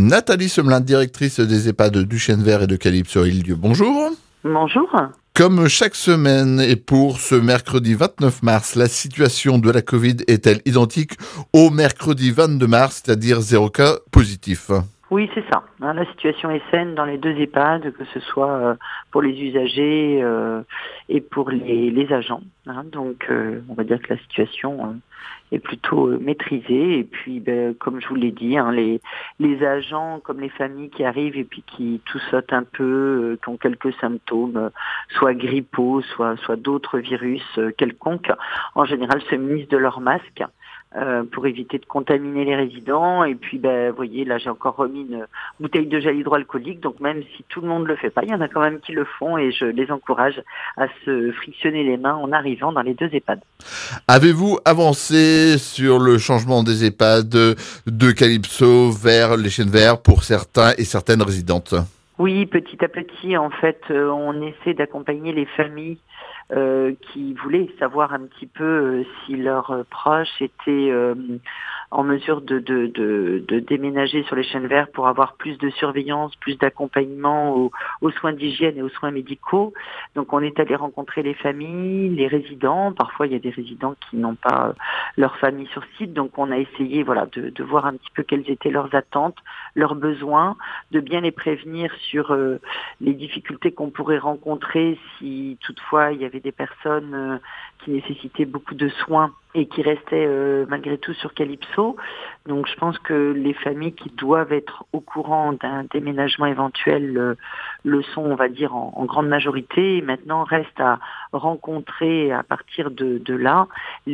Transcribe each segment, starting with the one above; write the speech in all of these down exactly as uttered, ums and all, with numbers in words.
Nathalie Semelin, directrice des EHPAD du Chêne Vert et de Calypso-Île-Dieu. Bonjour. Bonjour. Comme chaque semaine et pour ce mercredi vingt-neuf mars, la situation de la Covid est-elle identique au mercredi vingt-deux mars, c'est-à-dire zéro cas positif? Oui, c'est ça. Hein, la situation est saine dans les deux EHPAD, que ce soit euh, pour les usagers euh, et pour les, les agents. Hein, donc, euh, on va dire que la situation euh, est plutôt euh, maîtrisée. Et puis, ben, comme je vous l'ai dit, hein, les, les agents, comme les familles qui arrivent et puis qui toussotent un peu, euh, qui ont quelques symptômes, euh, soit grippaux, soit, soit d'autres virus euh, quelconques, en général se munissent de leur masque. Euh, pour éviter de contaminer les résidents. Et puis, ben, vous voyez, là, j'ai encore remis une bouteille de gel hydroalcoolique. Donc, même si tout le monde ne le fait pas, il y en a quand même qui le font et je les encourage à se frictionner les mains en arrivant dans les deux EHPAD. Avez-vous avancé sur le changement des EHPAD de Calypso vers les Chênes Verts pour certains et certaines résidentes? Oui, petit à petit, en fait, euh, on essaie d'accompagner les familles euh, qui voulaient savoir un petit peu euh, si leurs euh, proches étaient euh, en mesure de, de, de, de déménager sur les Chênes Verts pour avoir plus de surveillance, plus d'accompagnement aux, aux soins d'hygiène et aux soins médicaux. Donc, on est allé rencontrer les familles, les résidents. Parfois, il y a des résidents qui n'ont pas leur famille sur site. Donc, on a essayé, voilà, de, de voir un petit peu quelles étaient leurs attentes, leurs besoins, de bien les prévenir sur euh, les difficultés qu'on pourrait rencontrer si toutefois il y avait des personnes euh, qui nécessitaient beaucoup de soins et qui restaient euh, malgré tout sur Calypso. Donc je pense que les familles qui doivent être au courant d'un déménagement éventuel euh, le sont, on va dire, en, en grande majorité. Et maintenant, reste à rencontrer à partir de, de là,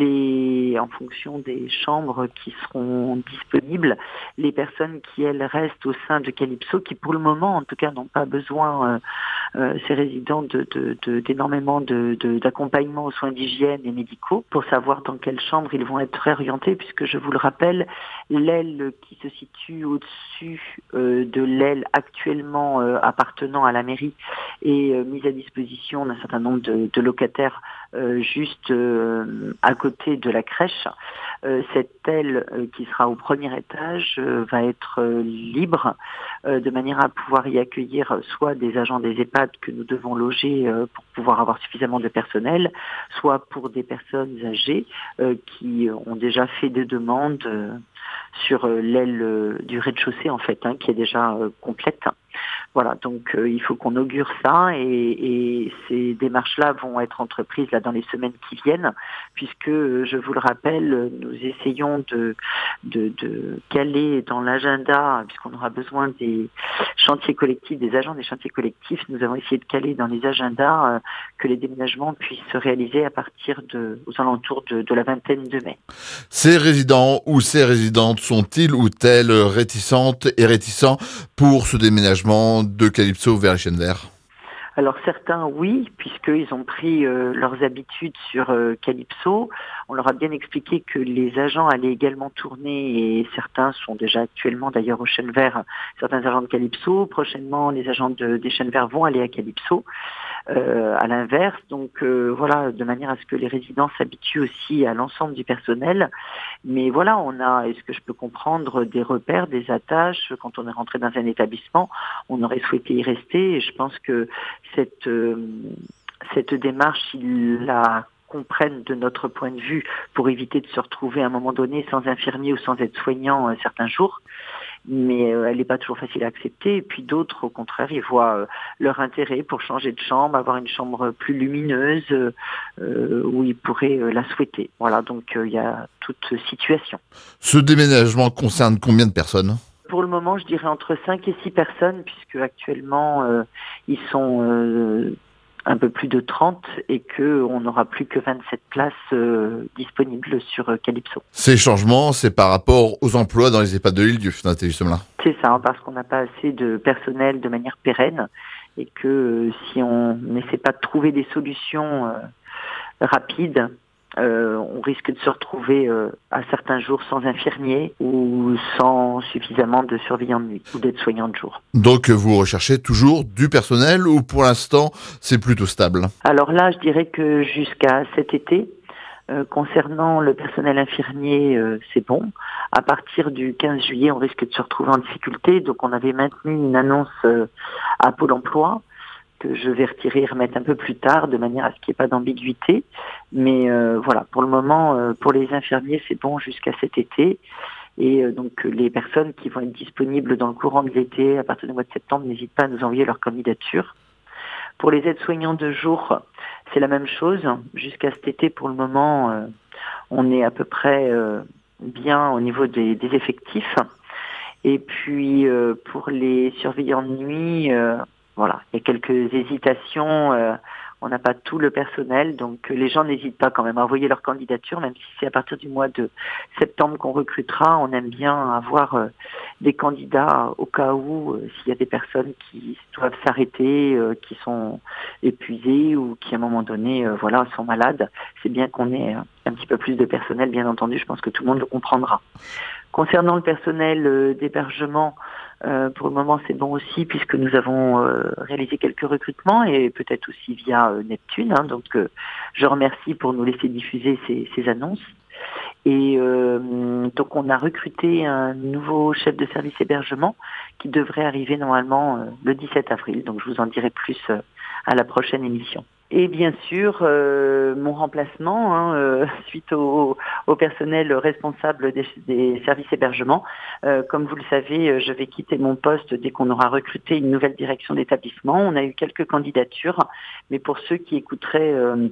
les, en fonction des chambres qui seront disponibles, les personnes qui, elles, restent au sein de Calypso, qui pour le moment, en tout cas, n'ont pas besoin, euh, euh, ces résidents, de, de, de, d'énormément de, de, d'accompagnement aux soins d'hygiène et médicaux, pour savoir dans quelle chambre ils vont être réorientés, puisque je vous le rappelle, l'aile qui se situe au-dessus euh, de l'aile actuellement euh, appartenant à la mairie est euh, mise à disposition d'un certain nombre de, de locataires euh, juste euh, à côté de la crèche. Euh, cette aile euh, qui sera au premier étage euh, va être euh, libre euh, de manière à pouvoir y accueillir soit des agents des EHPAD que nous devons loger euh, pour pouvoir avoir suffisamment de personnel, soit pour des personnes âgées euh, qui ont déjà fait des demandes euh, sur euh, l'aile euh, du rez-de-chaussée en fait, hein, qui est déjà euh, complète. Voilà, donc euh, il faut qu'on augure ça et, et ces démarches-là vont être entreprises là dans les semaines qui viennent, puisque euh, je vous le rappelle, nous essayons de, de, de caler dans l'agenda, puisqu'on aura besoin des chantiers collectifs, des agents des chantiers collectifs, nous avons essayé de caler dans les agendas euh, que les déménagements puissent se réaliser à partir de, aux alentours de, de la vingtaine de mai. Ces résidents ou ces résidentes sont-ils ou elles réticentes et réticents pour ce déménagement de Calypso vers les Chênes Verts? Alors certains oui, puisqu'ils ont pris euh, leurs habitudes sur euh, Calypso. On leur a bien expliqué que les agents allaient également tourner et certains sont déjà actuellement d'ailleurs au Chênes Verts, certains agents de Calypso. Prochainement, les agents de, des Chênes Verts vont aller à Calypso. Euh, à l'inverse, donc euh, voilà, de manière à ce que les résidents s'habituent aussi à l'ensemble du personnel. Mais voilà, on a, est-ce que je peux comprendre, des repères, des attaches. Quand on est rentré dans un établissement, on aurait souhaité y rester. Et je pense que cette euh, cette démarche, ils la comprennent de notre point de vue pour éviter de se retrouver à un moment donné sans infirmier ou sans aide-soignant euh, certains jours. Mais euh, elle n'est pas toujours facile à accepter. Et puis d'autres, au contraire, ils voient euh, leur intérêt pour changer de chambre, avoir une chambre plus lumineuse euh, où ils pourraient euh, la souhaiter. Voilà, donc il euh, y a toute situation. Ce déménagement concerne combien de personnes? Pour le moment, je dirais entre cinq et six personnes, puisque actuellement, euh, ils sont euh, un peu plus de trente et qu'on n'aura plus que vingt-sept places euh, disponibles sur euh, Calypso. Ces changements, c'est par rapport aux emplois dans les EHPAD de l'île, Nathalie Semelin. C'est ça, parce qu'on n'a pas assez de personnel de manière pérenne et que euh, si on n'essaie pas de trouver des solutions euh, rapides, Euh, on risque de se retrouver euh, à certains jours sans infirmier ou sans suffisamment de surveillants de nuit ou d'aides-soignants de jour. Donc vous recherchez toujours du personnel ou pour l'instant c'est plutôt stable? Alors là, je dirais que jusqu'à cet été, Euh, concernant le personnel infirmier, euh, c'est bon. À partir du quinze juillet, on risque de se retrouver en difficulté. Donc on avait maintenu une annonce euh, à Pôle emploi que je vais retirer et remettre un peu plus tard de manière à ce qu'il n'y ait pas d'ambiguïté. Mais euh, voilà, pour le moment, euh, pour les infirmiers, c'est bon jusqu'à cet été. Et euh, donc les personnes qui vont être disponibles dans le courant de l'été, à partir du mois de septembre, n'hésitent pas à nous envoyer leur candidature. Pour les aides-soignants de jour, c'est la même chose. Jusqu'à cet été, pour le moment, euh, on est à peu près euh, bien au niveau des, des effectifs. Et puis, euh, pour les surveillants de nuit, euh, voilà, il y a quelques hésitations. Euh, on n'a pas tout le personnel, donc les gens n'hésitent pas quand même à envoyer leur candidature, même si c'est à partir du mois de septembre qu'on recrutera. On aime bien avoir euh, des candidats au cas où, euh, s'il y a des personnes qui doivent s'arrêter, euh, qui sont épuisées ou qui à un moment donné euh, voilà, sont malades. C'est bien qu'on ait un petit peu plus de personnel, bien entendu, je pense que tout le monde le comprendra. Concernant le personnel euh, d'hébergement, euh, pour le moment c'est bon aussi puisque nous avons euh, réalisé quelques recrutements et peut-être aussi via euh, Neptune. Hein, donc euh, je remercie pour nous laisser diffuser ces, ces annonces. Et euh, donc on a recruté un nouveau chef de service hébergement qui devrait arriver normalement euh, le dix-sept avril. Donc je vous en dirai plus euh, à la prochaine émission. Et bien sûr, euh, mon remplacement, hein, euh, suite au, au personnel responsable des, des services hébergement, euh, comme vous le savez, je vais quitter mon poste dès qu'on aura recruté une nouvelle direction d'établissement. On a eu quelques candidatures, mais pour ceux qui écouteraient euh,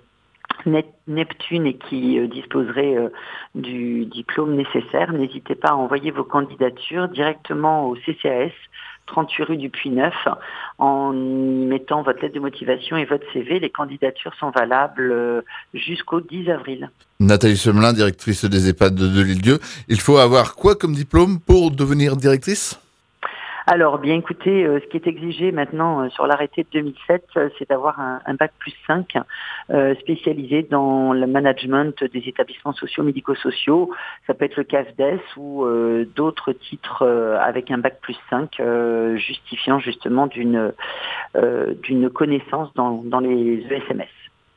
Neptune et qui euh, disposeraient euh, du diplôme nécessaire, n'hésitez pas à envoyer vos candidatures directement au C C A S, trente-huit rue du Puy-Neuf, en y mettant votre lettre de motivation et votre C V. Les candidatures sont valables euh, jusqu'au dix avril. Nathalie Semelin, directrice des EHPAD de, de l'Île-Dieu. Il faut avoir quoi comme diplôme pour devenir directrice ? Alors, bien écoutez, euh, ce qui est exigé maintenant euh, sur l'arrêté de deux mille sept, euh, c'est d'avoir un, un bac plus cinq euh, spécialisé dans le management des établissements sociaux, médico-sociaux. Ça peut être le C A F D E S ou euh, d'autres titres euh, avec un bac plus cinq euh, justifiant justement d'une, euh, d'une connaissance dans, dans les E S M S.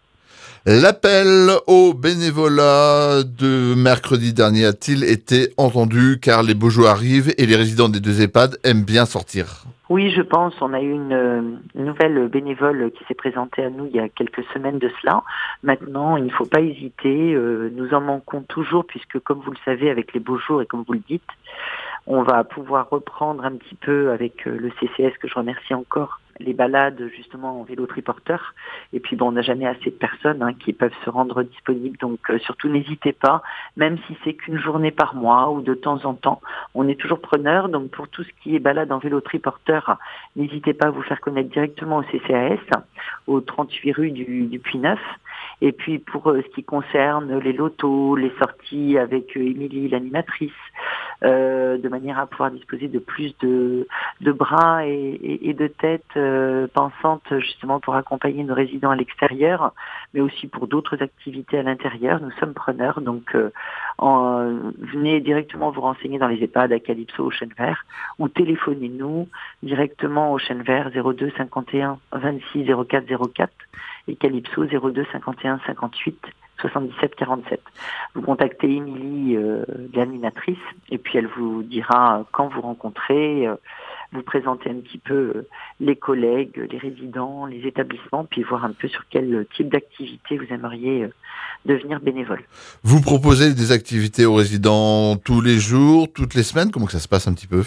L'appel au bénévolat de mercredi dernier a-t-il été entendu car les beaux jours arrivent et les résidents des deux EHPAD aiment bien sortir ? Oui, je pense. On a eu une, une nouvelle bénévole qui s'est présentée à nous il y a quelques semaines de cela. Maintenant, il ne faut pas hésiter. Euh, nous en manquons toujours puisque, comme vous le savez, avec les beaux jours et comme vous le dites, on va pouvoir reprendre un petit peu avec le C C S, que je remercie encore, les balades justement en vélo triporteur. Et puis bon, on n'a jamais assez de personnes hein, qui peuvent se rendre disponibles. Donc euh, surtout n'hésitez pas, même si c'est qu'une journée par mois ou de temps en temps, on est toujours preneur. Donc pour tout ce qui est balade en vélo triporteur, n'hésitez pas à vous faire connaître directement au C C A S, au trente-huit rue du, du Puy-Neuf. Et puis pour euh, ce qui concerne les lotos, les sorties avec euh, Émilie, l'animatrice, euh, de manière à pouvoir disposer de plus de, de bras et, et, et de têtes euh, pensantes justement pour accompagner nos résidents à l'extérieur, mais aussi pour d'autres activités à l'intérieur. Nous sommes preneurs, donc euh, en, venez directement vous renseigner dans les EHPAD à Calypso au Chêne Vert ou téléphonez-nous directement au Chêne Vert zéro deux cinquante et un vingt-six zéro quatre zéro quatre et Calypso zéro deux cinquante et un cinquante-huit soixante-dix-sept quarante-sept. Vous contactez Émilie, euh, l'animatrice, et puis elle vous dira quand vous rencontrez, euh, vous présentez un petit peu euh, les collègues, les résidents, les établissements, puis voir un peu sur quel type d'activité vous aimeriez euh, devenir bénévole. Vous proposez des activités aux résidents tous les jours, toutes les semaines ? Comment que ça se passe un petit peu ?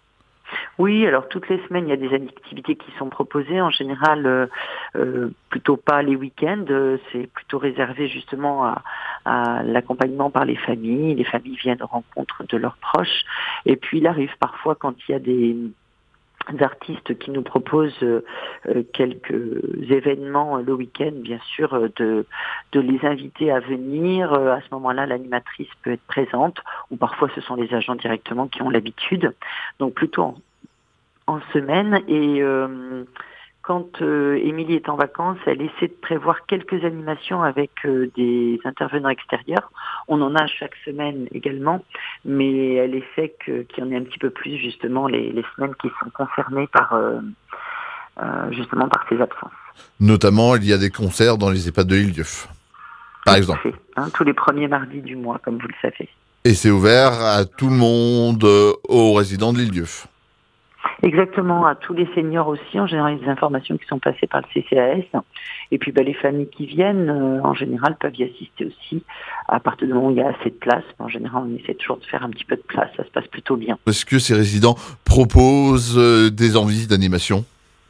Oui, alors toutes les semaines, il y a des activités qui sont proposées. En général, euh, euh, plutôt pas les week-ends. Euh, c'est plutôt réservé justement à, à l'accompagnement par les familles. Les familles viennent aux rencontres de leurs proches. Et puis, il arrive parfois quand il y a des artistes qui nous proposent euh, quelques événements le week-end, bien sûr, euh, de, de les inviter à venir. Euh, à ce moment-là, l'animatrice peut être présente, ou parfois ce sont les agents directement qui ont l'habitude. Donc plutôt en en semaine et euh, quand euh, Émilie est en vacances, elle essaie de prévoir quelques animations avec euh, des intervenants extérieurs. On en a chaque semaine également, mais elle essaie que, qu'il y en ait un petit peu plus justement les, les semaines qui sont concernées par euh, euh, justement par ces absences. Notamment, il y a des concerts dans les EHPAD de l'Île-Dieu. par exemple. Fait, hein, tous les premiers mardis du mois, comme vous le savez. Et c'est ouvert à tout le monde, euh, aux résidents de l'Île-Dieu. Exactement, à tous les seniors aussi. En général, les informations qui sont passées par le C C A S. Et puis bah, les familles qui viennent, euh, en général, peuvent y assister aussi, à partir du moment où il y a assez de place. En général, on essaie toujours de faire un petit peu de place, ça se passe plutôt bien. Est-ce que ces résidents proposent euh, des envies d'animation ?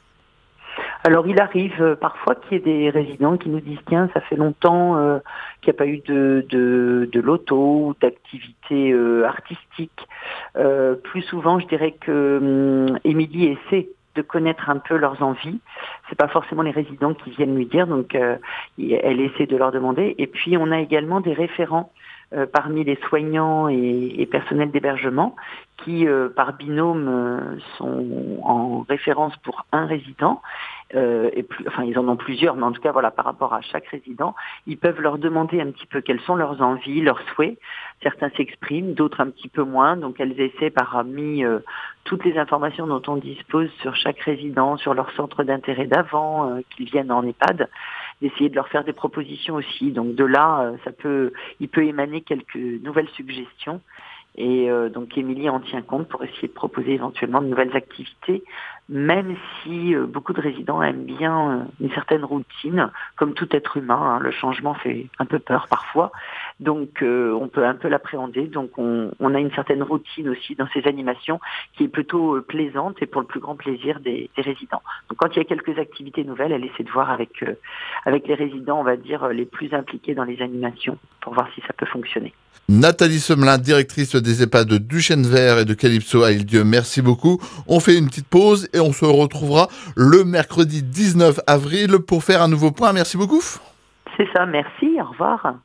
Alors il arrive euh, parfois qu'il y ait des résidents qui nous disent tiens, ça fait longtemps euh, qu'il n'y a pas eu de, de, de loto ou d'activité euh, artistique. Euh, plus souvent, je dirais que hum, Émilie essaie de connaître un peu leurs envies. C'est pas forcément les résidents qui viennent lui dire, donc euh, elle essaie de leur demander. Et puis on a également des référents euh, parmi les soignants et, et personnels d'hébergement qui, euh, par binôme, euh, sont en référence pour un résident. Euh, et plus, enfin, ils en ont plusieurs, mais en tout cas, voilà, par rapport à chaque résident, ils peuvent leur demander un petit peu quelles sont leurs envies, leurs souhaits. Certains s'expriment, d'autres un petit peu moins. Donc, elles essaient parmi euh, toutes les informations dont on dispose sur chaque résident, sur leur centre d'intérêt d'avant, euh, qu'ils viennent en EHPAD, d'essayer de leur faire des propositions aussi. Donc, de là, euh, ça peut, il peut émaner quelques nouvelles suggestions. Et euh, donc Émilie en tient compte pour essayer de proposer éventuellement de nouvelles activités, même si euh, beaucoup de résidents aiment bien euh, une certaine routine, comme tout être humain, hein, le changement fait un peu peur parfois, donc euh, on peut un peu l'appréhender, donc on, on a une certaine routine aussi dans ces animations qui est plutôt euh, plaisante et pour le plus grand plaisir des, des résidents. Donc quand il y a quelques activités nouvelles, elle essaie de voir avec, euh, avec les résidents, on va dire, les plus impliqués dans les animations pour voir si ça peut fonctionner. Nathalie Semelin, directrice des EHPAD de Duchesne-Vert et de Calypso à Île-Dieu, merci beaucoup. On fait une petite pause et on se retrouvera le mercredi dix-neuf avril pour faire un nouveau point. Merci beaucoup. C'est ça, merci, au revoir.